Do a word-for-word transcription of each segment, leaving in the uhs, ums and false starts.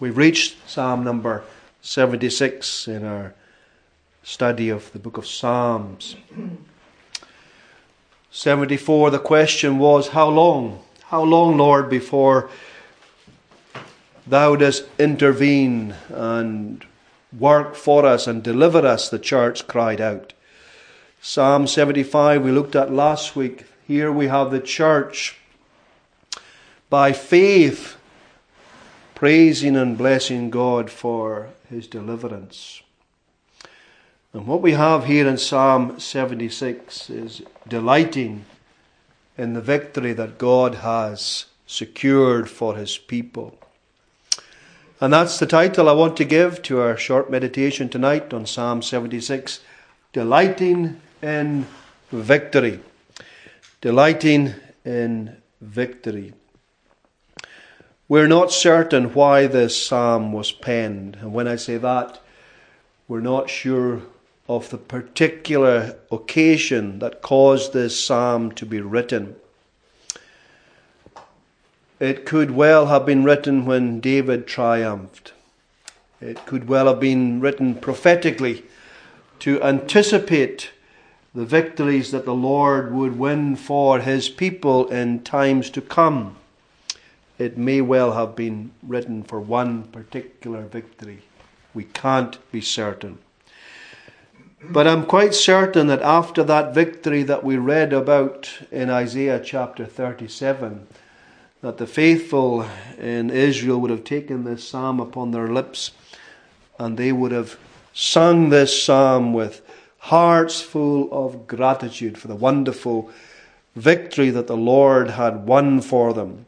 We've reached Psalm number seventy-six in our study of the book of Psalms. seventy-four, the question was, how long? How long, Lord, before thou dost intervene and work for us and deliver us? The church cried out. Psalm seventy-five we looked at last week. Here we have the church by faith praising and blessing God for his deliverance. And what we have here in Psalm seventy-six is delighting in the victory that God has secured for his people. And that's the title I want to give to our short meditation tonight on Psalm seventy-six. Delighting in victory. Delighting in victory. We're not certain why this psalm was penned. And when I say that, we're not sure of the particular occasion that caused this psalm to be written. It could well have been written when David triumphed. It could well have been written prophetically to anticipate the victories that the Lord would win for his people in times to come. It may well have been written for one particular victory. We can't be certain. But I'm quite certain that after that victory that we read about in Isaiah chapter thirty-seven, that the faithful in Israel would have taken this psalm upon their lips and they would have sung this psalm with hearts full of gratitude for the wonderful victory that the Lord had won for them.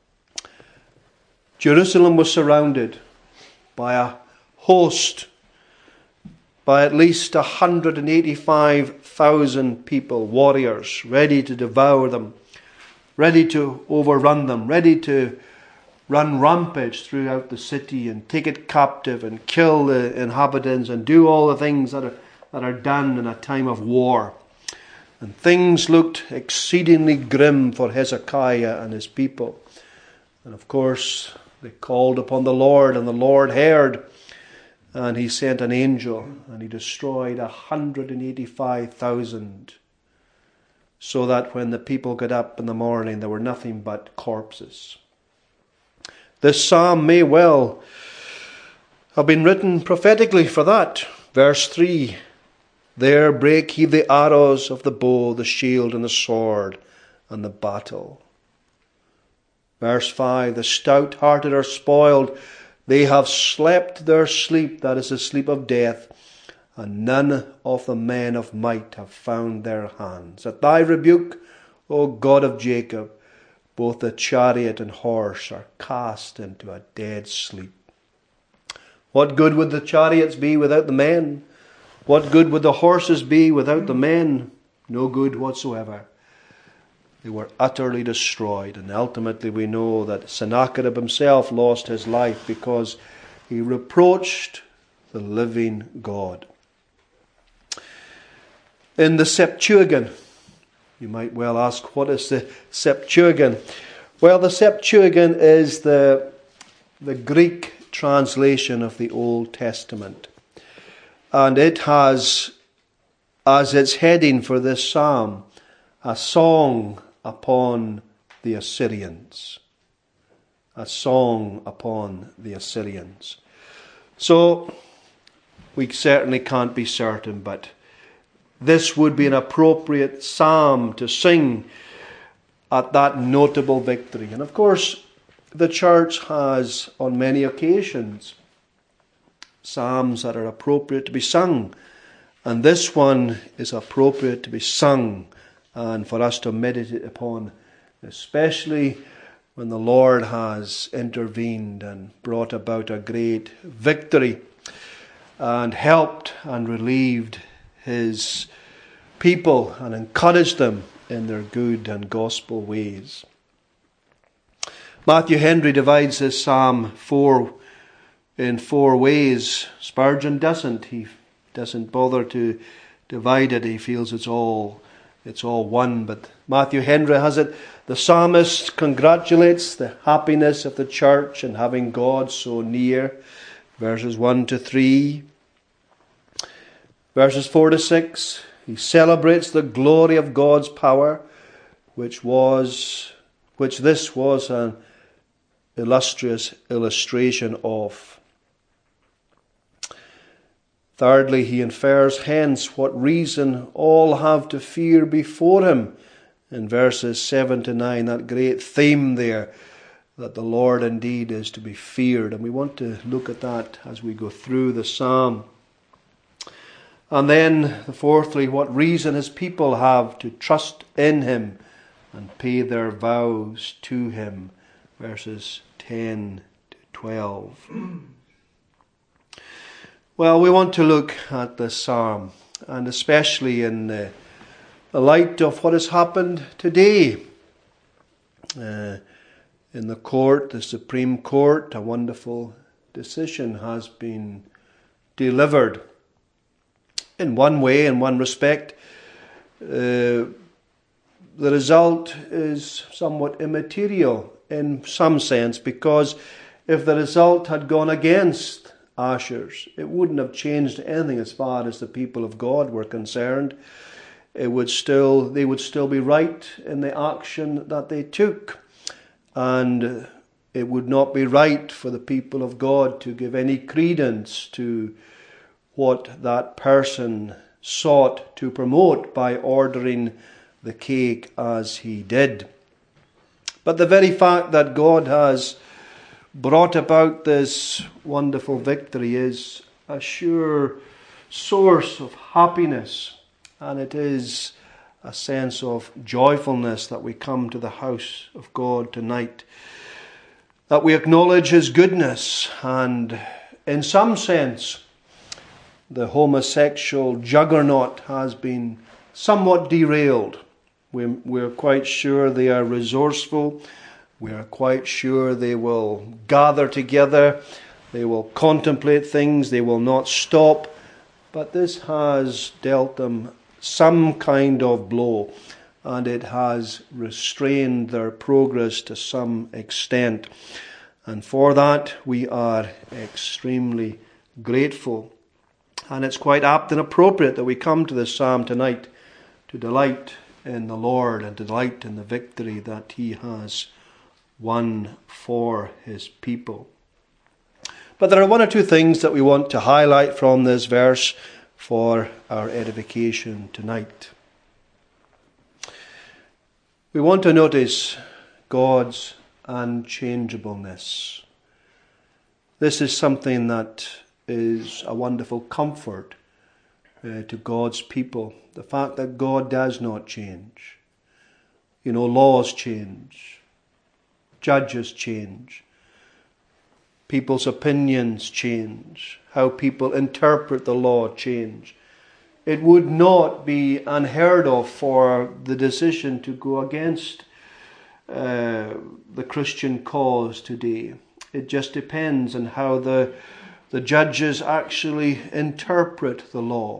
Jerusalem was surrounded by a host, by at least one hundred eighty-five thousand people, warriors, ready to devour them, ready to overrun them, ready to run rampage throughout the city and take it captive and kill the inhabitants and do all the things that are, that are done in a time of war. And things looked exceedingly grim for Hezekiah and his people. And of course, they called upon the Lord, and the Lord heard, and he sent an angel, and he destroyed one hundred eighty-five thousand, so that when the people got up in the morning, there were nothing but corpses. This psalm may well have been written prophetically for that. Verse three, there brake he the arrows of the bow, the shield and the sword, and the battle. Verse five, the stout-hearted are spoiled. They have slept their sleep, that is the sleep of death, and none of the men of might have found their hands. At thy rebuke, O God of Jacob, both the chariot and horse are cast into a dead sleep. What good would the chariots be without the men? What good would the horses be without the men? No good whatsoever. They were utterly destroyed, and ultimately we know that Sennacherib himself lost his life because he reproached the living God. In the Septuagint, you might well ask, what is the Septuagint? Well, the Septuagint is the, the Greek translation of the Old Testament. And it has, as its heading for this psalm, a song upon the Assyrians. A song upon the Assyrians. So, we certainly can't be certain, but this would be an appropriate psalm to sing at that notable victory. And of course, the church has on many occasions psalms that are appropriate to be sung. And this one is appropriate to be sung and for us to meditate upon, especially when the Lord has intervened and brought about a great victory and helped and relieved his people and encouraged them in their good and gospel ways. Matthew Henry divides this psalm four in four ways. Spurgeon doesn't. He doesn't bother to divide it. He feels it's all it's all one. But Matthew Henry has it, the psalmist congratulates the happiness of the church in having God so near. Verses one to three. Verses four to six, he celebrates the glory of God's power, which was, which this was an illustrious illustration of. Thirdly, he infers hence what reason all have to fear before him. In verses seven to nine, that great theme there, that the Lord indeed is to be feared. And we want to look at that as we go through the psalm. And then, fourthly, what reason his people have to trust in him and pay their vows to him. Verses ten to twelve. Well, we want to look at this psalm, and especially in the, the light of what has happened today. Uh, in the court, the Supreme Court, a wonderful decision has been delivered. In one way, in one respect, uh, the result is somewhat immaterial in some sense, because if the result had gone against Asher's, it wouldn't have changed anything as far as the people of God were concerned. It would still, they would still be right in the action that they took, and it would not be right for the people of God to give any credence to what that person sought to promote by ordering the cake as he did. But the very fact that God has brought about this wonderful victory is a sure source of happiness, and it is a sense of joyfulness that we come to the house of God tonight, that we acknowledge his goodness, and in some sense the homosexual juggernaut has been somewhat derailed. We're, we're quite sure they are resourceful. We are quite sure they will gather together. They will contemplate things. They will not stop. But this has dealt them some kind of blow, and it has restrained their progress to some extent. And for that we are extremely grateful. And it's quite apt and appropriate that we come to this psalm tonight to delight in the Lord and delight in the victory that he has won for his people. But there are one or two things that we want to highlight from this verse for our edification tonight. We want to notice God's unchangeableness. This is something that is a wonderful comfort uh, to God's people. The fact that God does not change. You know, laws change. Judges change. People's opinions change. How people interpret the law change. It would not be unheard of for the decision to go against uh, the Christian cause today. It just depends on how the The judges actually interpret the law.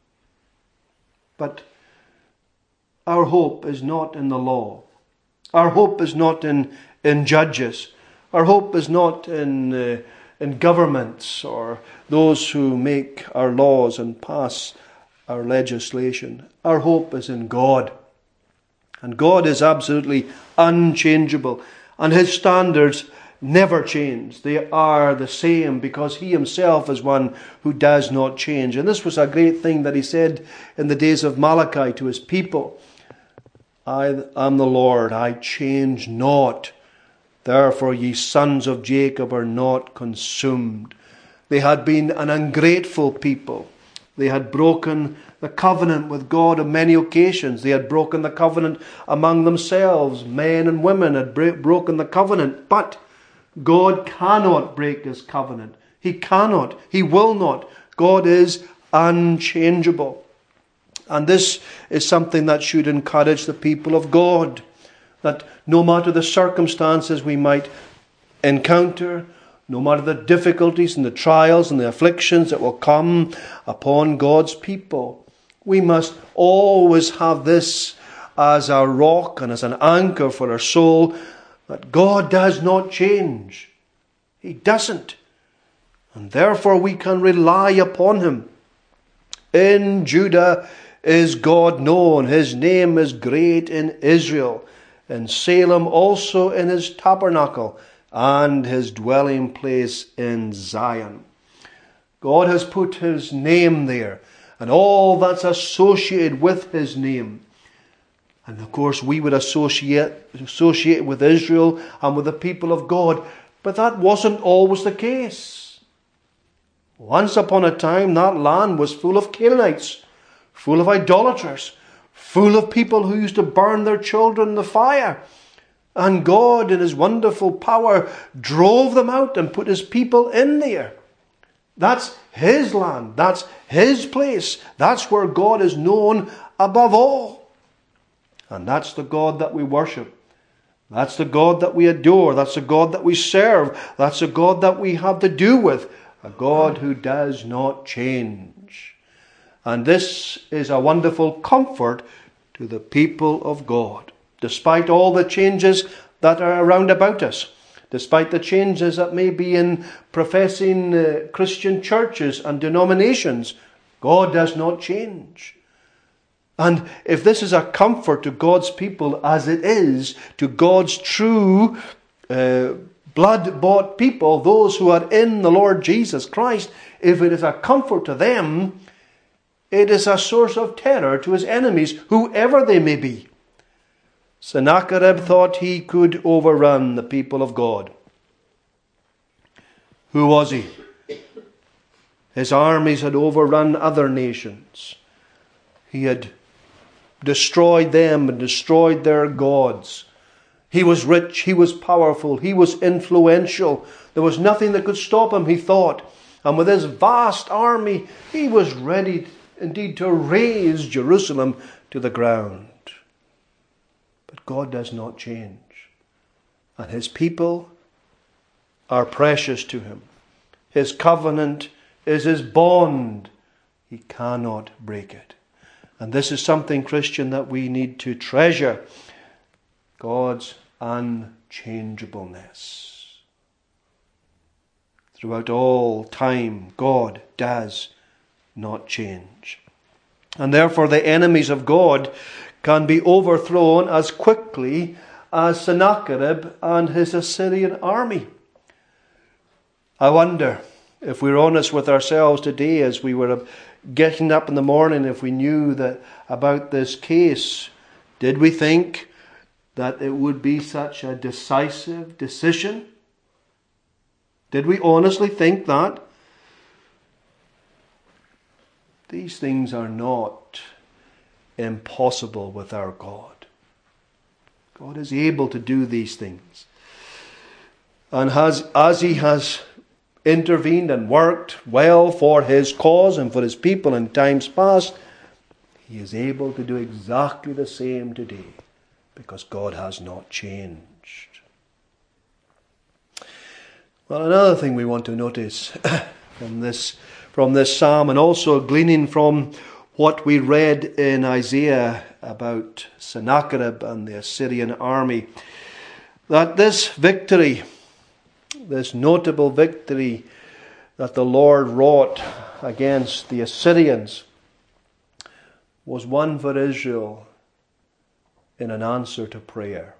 But our hope is not in the law. Our hope is not in, in judges. Our hope is not in, uh, in governments or those who make our laws and pass our legislation. Our hope is in God. And God is absolutely unchangeable. And his standards never change. They are the same because he himself is one who does not change. And this was a great thing that he said in the days of Malachi to his people. I am the Lord, I change not. Therefore ye sons of Jacob are not consumed. They had been an ungrateful people. They had broken the covenant with God on many occasions. They had broken the covenant among themselves. Men and women had bro- broken the covenant. But God cannot break his covenant. He cannot. He will not. God is unchangeable. And this is something that should encourage the people of God. That no matter the circumstances we might encounter, no matter the difficulties and the trials and the afflictions that will come upon God's people, We must always have this as our rock and as an anchor for our soul, that God does not change. He doesn't. And therefore we can rely upon him. In Judah is God known. His name is great in Israel. In Salem also in his tabernacle, and his dwelling place in Zion. God has put his name there, and all that's associated with his name. And of course we would associate, associate with Israel and with the people of God. But that wasn't always the case. Once upon a time that land was full of Canaanites, full of idolaters, full of people who used to burn their children in the fire. And God in his wonderful power drove them out and put his people in there. That's his land. That's his place. That's where God is known above all. And that's the God that we worship. That's the God that we adore. That's the God that we serve. That's the God that we have to do with. A God who does not change. And this is a wonderful comfort to the people of God. Despite all the changes that are around about us, despite the changes that may be in professing uh, Christian churches and denominations, God does not change. And if this is a comfort to God's people, as it is to God's true uh, blood-bought people, those who are in the Lord Jesus Christ, if it is a comfort to them, it is a source of terror to his enemies, whoever they may be. Sennacherib thought he could overrun the people of God. Who was he? His armies had overrun other nations. He had destroyed them and destroyed their gods. He was rich, he was powerful, he was influential. There was nothing that could stop him, he thought. And with his vast army, he was ready indeed to raze Jerusalem to the ground. But God does not change. And his people are precious to him. His covenant is his bond. He cannot break it. And this is something, Christian, that we need to treasure. God's unchangeableness. Throughout all time, God does not change. And therefore the enemies of God can be overthrown as quickly as Sennacherib and his Assyrian army. I wonder, if we're honest with ourselves today, as we were getting up in the morning, if we knew that about this case, did we think that it would be such a decisive decision? Did we honestly think that? These things are not impossible with our God. God is able to do these things. And has, as he has intervened and worked well for his cause and for his people in times past, he is able to do exactly the same today, because God has not changed. Well, another thing we want to notice from this from this psalm, and also gleaning from what we read in Isaiah about Sennacherib and the Assyrian army, that this victory, this notable victory that the Lord wrought against the Assyrians, was won for Israel in an answer to prayer.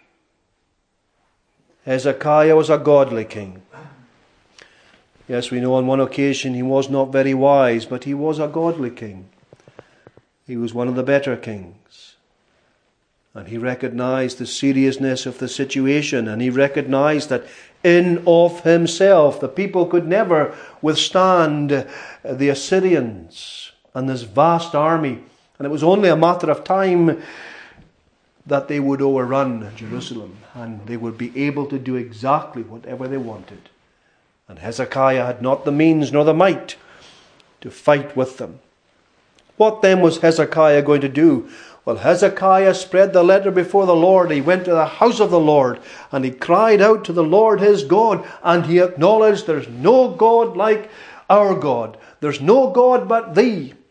Hezekiah was a godly king. Yes, we know on one occasion he was not very wise, but he was a godly king. He was one of the better kings. And he recognized the seriousness of the situation, and he recognized that in of himself the people could never withstand the Assyrians and this vast army. And it was only a matter of time that they would overrun Jerusalem, and they would be able to do exactly whatever they wanted. And Hezekiah had not the means nor the might to fight with them. What then was Hezekiah going to do? Well, Hezekiah spread the letter before the Lord. He went to the house of the Lord, and he cried out to the Lord his God, and he acknowledged there's no God like our God. There's no God but thee.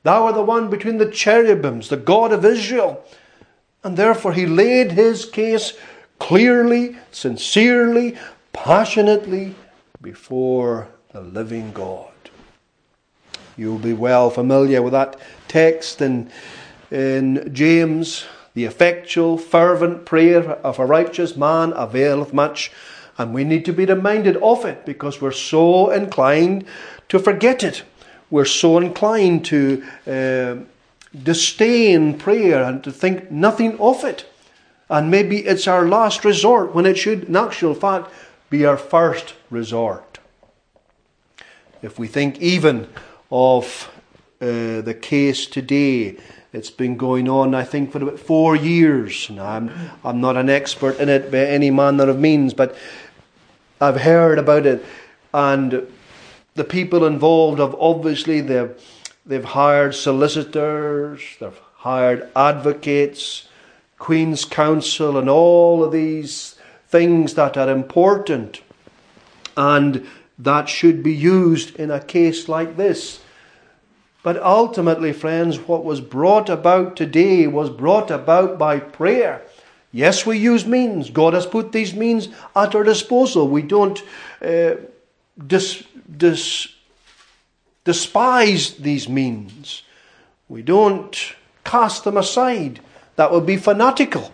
Thou art the one between the cherubims, the God of Israel. And therefore he laid his case clearly, sincerely, passionately before the living God. You'll be well familiar with that text in, in James. The effectual, fervent prayer of a righteous man availeth much. And we need to be reminded of it because we're so inclined to forget it. We're so inclined to uh, disdain prayer and to think nothing of it. And maybe it's our last resort when it should, in actual fact, be our first resort. If we think even of uh, the case today, it's been going on, I think, for about four years. Now, I'm, I'm not an expert in it by any manner of means, but I've heard about it. And the people involved have obviously, they've, they've hired solicitors, they've hired advocates, Queen's Counsel, and all of these things that are important. And that should be used in a case like this. But ultimately, friends, what was brought about today was brought about by prayer. Yes, we use means. God has put these means at our disposal. We don't uh, dis, dis, despise these means. We don't cast them aside. That would be fanatical.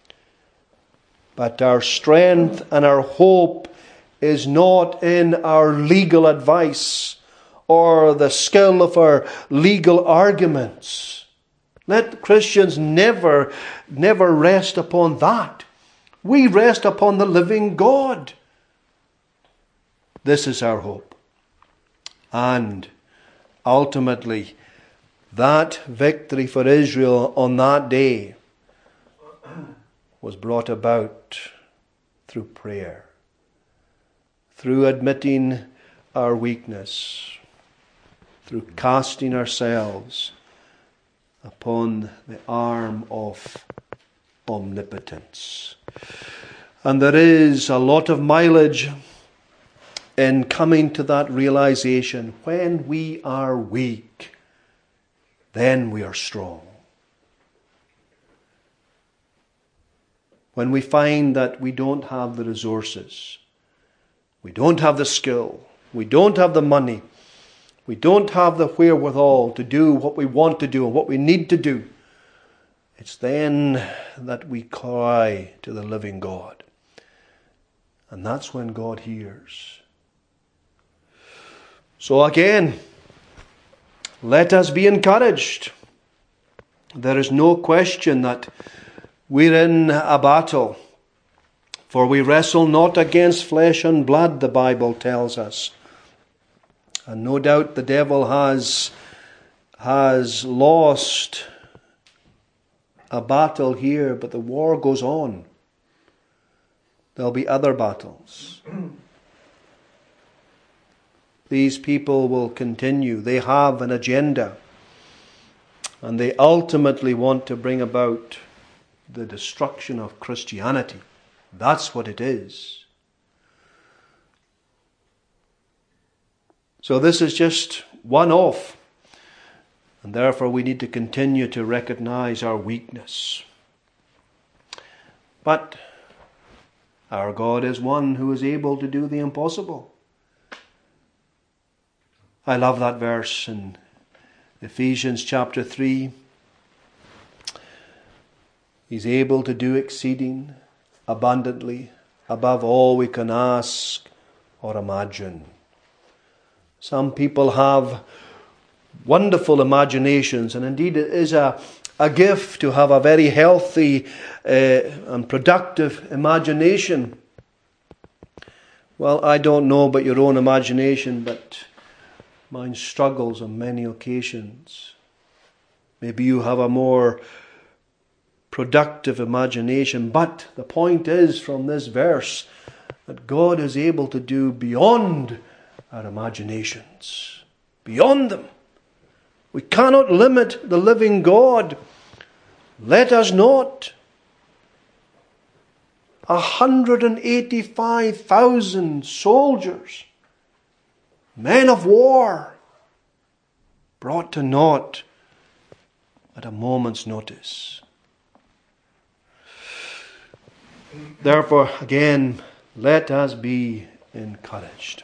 But our strength and our hope is not in our legal advice or the skill of our legal arguments. Let Christians never, never rest upon that. We rest upon the living God. This is our hope. And ultimately, that victory for Israel on that day was brought about through prayer, through admitting our weakness, through casting ourselves upon the arm of omnipotence. And there is a lot of mileage in coming to that realization. When we are weak, then we are strong. When we find that we don't have the resources, we don't have the skill, we don't have the money, we don't have the wherewithal to do what we want to do and what we need to do, it's then that we cry to the living God. And that's when God hears. So again, let us be encouraged. There is no question that we're in a battle. For we wrestle not against flesh and blood, the Bible tells us. And no doubt the devil has, has lost a battle here, but the war goes on. There'll be other battles. These people will continue. They have an agenda. And they ultimately want to bring about the destruction of Christianity. That's what it is. So this is just one off. And therefore we need to continue to recognize our weakness. But our God is one who is able to do the impossible. I love that verse in Ephesians chapter three. He's able to do exceeding abundantly above all we can ask or imagine. Some people have wonderful imaginations, and indeed it is a, a gift to have a very healthy uh, and productive imagination. Well, I don't know about your own imagination, but mine struggles on many occasions. Maybe you have a more productive imagination, but the point is from this verse that God is able to do beyond our imaginations, beyond them. We cannot limit the living God. Let us not. one hundred eighty-five thousand soldiers, men of war, brought to naught at a moment's notice. Therefore, again, let us be encouraged.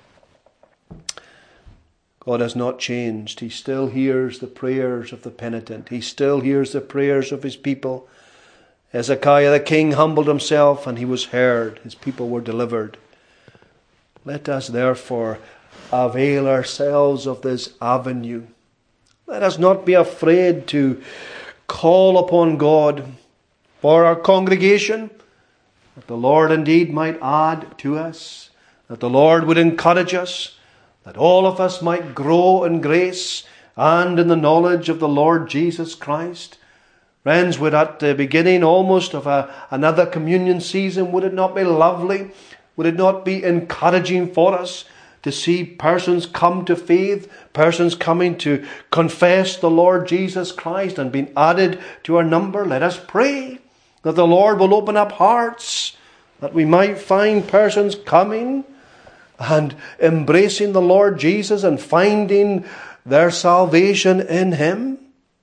God has not changed. He still hears the prayers of the penitent. He still hears the prayers of his people. Hezekiah the king humbled himself and he was heard. His people were delivered. Let us therefore avail ourselves of this avenue. Let us not be afraid to call upon God for our congregation, that the Lord indeed might add to us, that the Lord would encourage us, that all of us might grow in grace and in the knowledge of the Lord Jesus Christ. Friends, would at the beginning almost of a, another communion season, would it not be lovely? Would it not be encouraging for us to see persons come to faith, persons coming to confess the Lord Jesus Christ and being added to our number? Let us pray that the Lord will open up hearts, that we might find persons coming and embracing the Lord Jesus and finding their salvation in Him.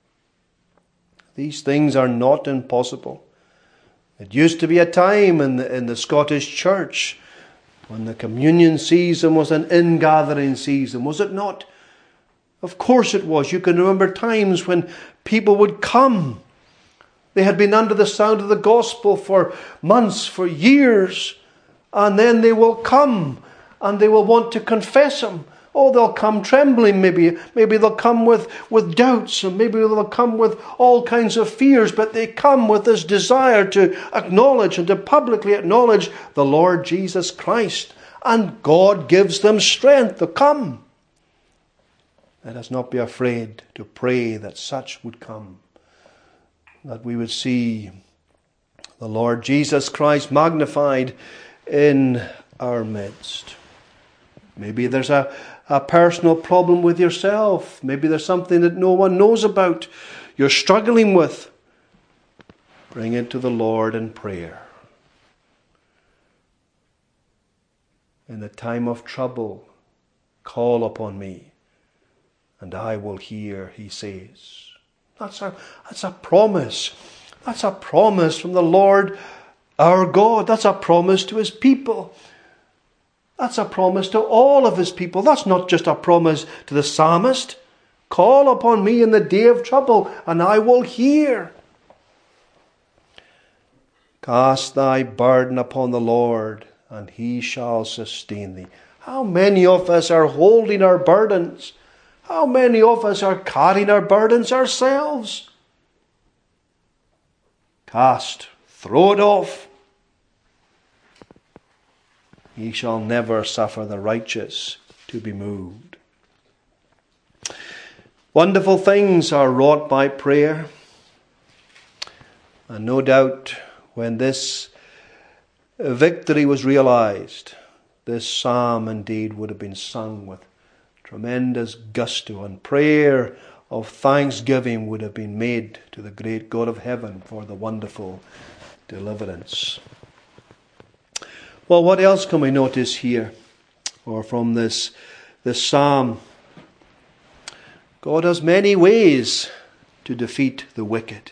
These things are not impossible. It used to be a time in the, in the Scottish church when the communion season was an ingathering season, was it not? Of course it was. You can remember times when people would come. They had been under the sound of the gospel for months, for years, and then they will come and they will want to confess Him. Oh, they'll come trembling maybe. Maybe they'll come with, with doubts, and maybe they'll come with all kinds of fears, but they come with this desire to acknowledge and to publicly acknowledge the Lord Jesus Christ. And God gives them strength to come. Let us not be afraid to pray that such would come, that we would see the Lord Jesus Christ magnified in our midst. Maybe there's a, a personal problem with yourself. Maybe there's something that no one knows about, you're struggling with. Bring it to the Lord in prayer. In the time of trouble, call upon me, and I will hear, He says. That's a, that's a promise. That's a promise from the Lord our God. That's a promise to His people. That's a promise to all of His people. That's not just a promise to the psalmist. Call upon me in the day of trouble, and I will hear. Cast thy burden upon the Lord, and He shall sustain thee. How many of us are holding our burdens? How many of us are carrying our burdens ourselves? Cast, throw it off. He shall never suffer the righteous to be moved. Wonderful things are wrought by prayer. And no doubt when this victory was realized, this psalm indeed would have been sung with tremendous gusto, and prayer of thanksgiving would have been made to the great God of heaven for the wonderful deliverance. Well, what else can we notice here, or from this, this psalm? God has many ways to defeat the wicked.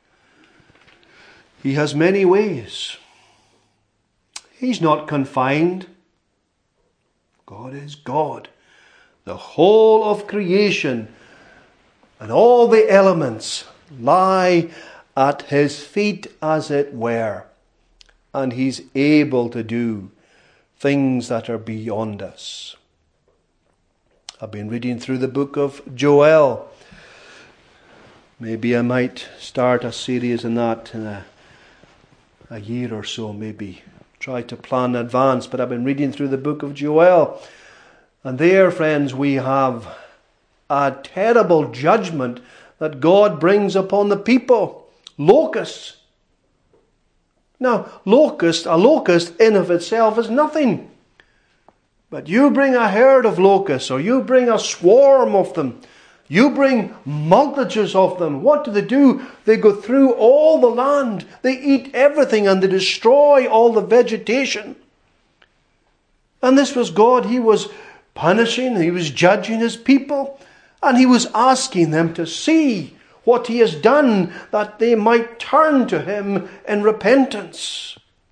He has many ways. He's not confined. God is God. The whole of creation and all the elements lie at His feet, as it were. And He's able to do things that are beyond us. I've been reading through the book of Joel. Maybe I might start a series in that in a, a year or so, maybe. Try to plan in advance. But I've been reading through the book of Joel. And there, friends, we have a terrible judgment that God brings upon the people. Locusts. Now, locust, a locust in of itself is nothing. But you bring a herd of locusts, or you bring a swarm of them, you bring multitudes of them. What do they do? They go through all the land. They eat everything and they destroy all the vegetation. And this was God. He was punishing, He was judging His people, and He was asking them to see what he has done, that they might turn to him in repentance.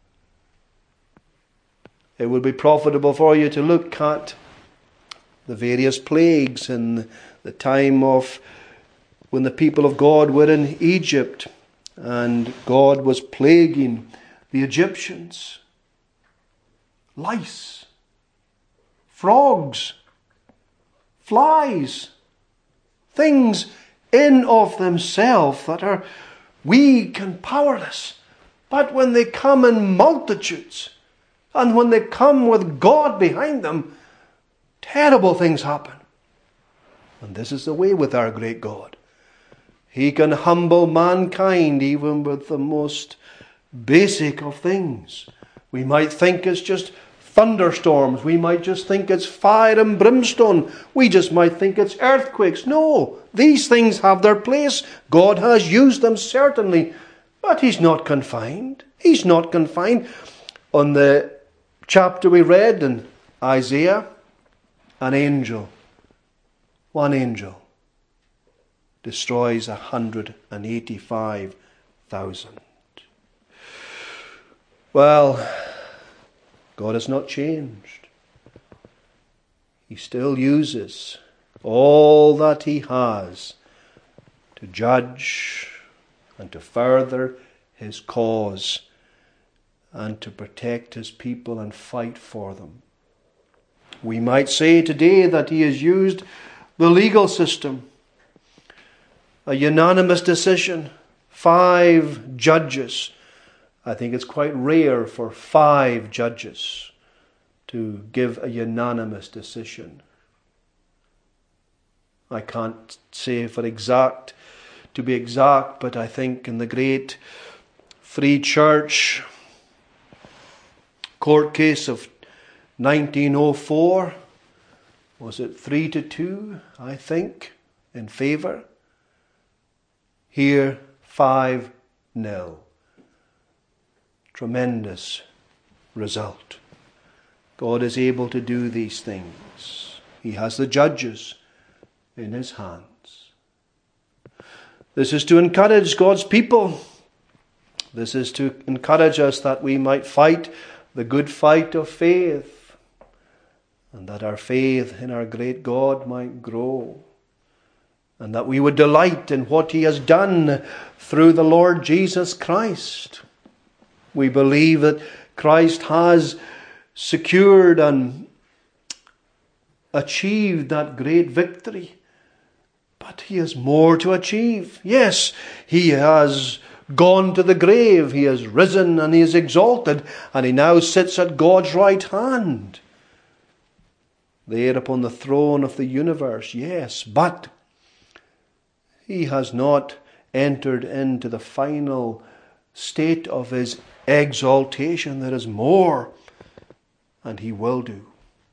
It would be profitable for you to look at the various plagues in the time of when the people of God were in Egypt and God was plaguing the Egyptians. Lice, frogs, flies, things in of themselves that are weak and powerless. But when they come in multitudes, and when they come with God behind them, terrible things happen. And this is the way with our great God. He can humble mankind even with the most basic of things. We might think it's just thunderstorms. We might just think it's fire and brimstone. We just might think it's earthquakes. No, these things have their place. God has used them certainly. But he's not confined. He's not confined. On the chapter we read in Isaiah, an angel, one angel, destroys one hundred eighty-five thousand. Well, God has not changed. He still uses all that he has to judge and to further his cause and to protect his people and fight for them. We might say today that he has used the legal system, a unanimous decision, five judges. I think it's quite rare for five judges to give a unanimous decision. I can't say for exact, to be exact, but I think in the great Free Church court case of nineteen oh four, was it three to two, I think, in favour? Here, five nil. Tremendous result. God is able to do these things. He has the judges in his hands. This is to encourage God's people. This is to encourage us that we might fight the good fight of faith, and that our faith in our great God might grow, and that we would delight in what he has done through the Lord Jesus Christ. We believe that Christ has secured and achieved that great victory, but he has more to achieve. Yes, he has gone to the grave, he has risen and he is exalted, and he now sits at God's right hand, there upon the throne of the universe. Yes, but he has not entered into the final state of his exaltation. There is more, and he will do.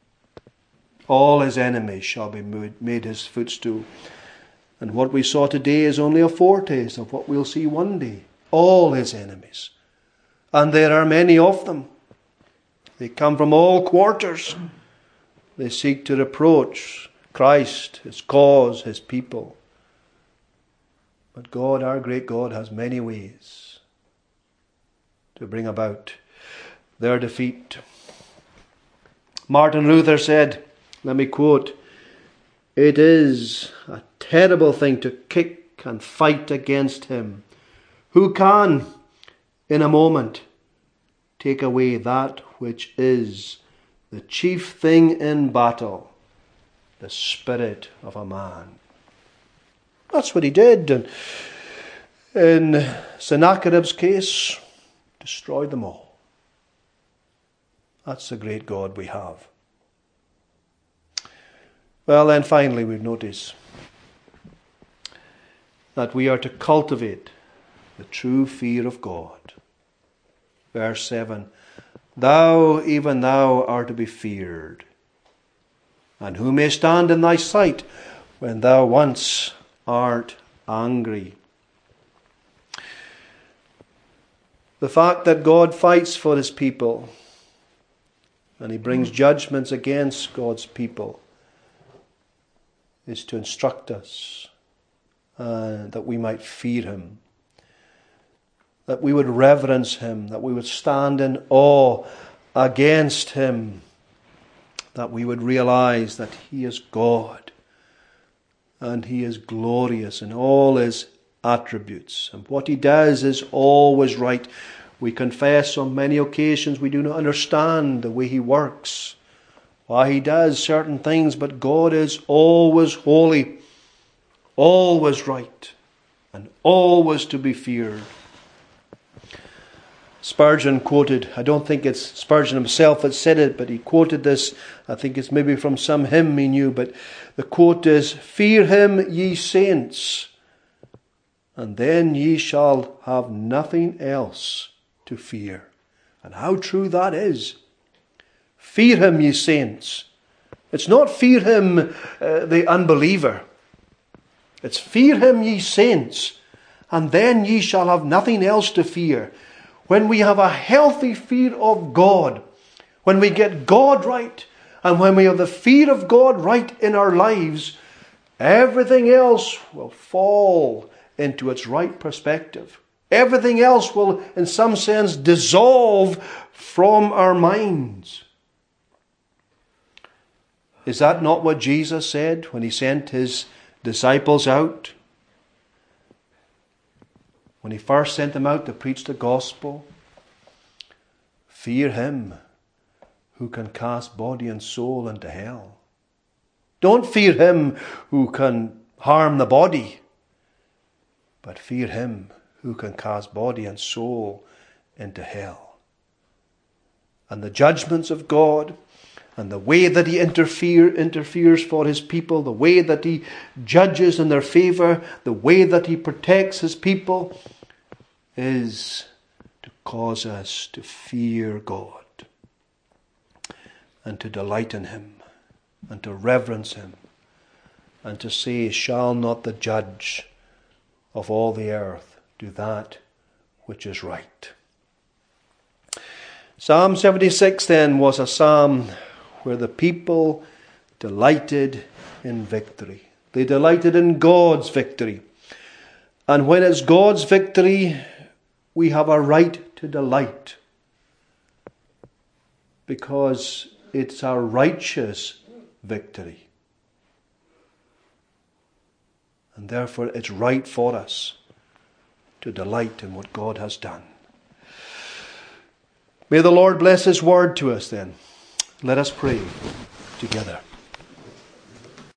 All his enemies shall be made his footstool. And what we saw today is only a foretaste of what we'll see one day. All his enemies. And there are many of them. They come from all quarters. They seek to reproach Christ, his cause, his people. But God, our great God, has many ways to bring about their defeat. Martin Luther said, let me quote, "It is a terrible thing to kick and fight against him who can, in a moment, take away that which is the chief thing in battle, the spirit of a man." That's what he did. And in Sennacherib's case, destroyed them all. That's the great God we have. Well, then finally we notice that we are to cultivate the true fear of God. Verse seven, "Thou, even thou, art to be feared. And who may stand in thy sight when thou once art angry?" The fact that God fights for his people and he brings judgments against God's people is to instruct us uh, that we might fear him, that we would reverence him, that we would stand in awe against him, that we would realize that he is God and he is glorious in all his attributes, and what he does is always right. We confess on many occasions we do not understand the way he works, why he does certain things, but God is always holy, always right, and always to be feared. Spurgeon quoted, I don't think it's Spurgeon himself that said it, but he quoted this, I think it's maybe from some hymn he knew, but the quote is, "Fear him, ye saints, and then ye shall have nothing else to fear." And how true that is. Fear him, ye saints. It's not fear him, uh, the unbeliever. It's fear him, ye saints, and then ye shall have nothing else to fear. When we have a healthy fear of God, when we get God right, and when we have the fear of God right in our lives, everything else will fall into its right perspective. Everything else will, in some sense, dissolve from our minds. Is that not what Jesus said when he sent his disciples out? When he first sent them out to preach the gospel, fear him who can cast body and soul into hell. Don't fear him who can harm the body, but fear him who can cast body and soul into hell. And the judgments of God, and the way that he interfere, interferes for his people, the way that he judges in their favour, the way that he protects his people, is to cause us to fear God and to delight in him and to reverence him and to say, "Shall not the judge of all the earth do that which is right?" Psalm seventy-six then was a psalm where the people delighted in victory. They delighted in God's victory. And when it's God's victory, we have a right to delight, because it's a righteous victory. And therefore it's right for us to delight in what God has done. May the Lord bless his word to us then. Let us pray together.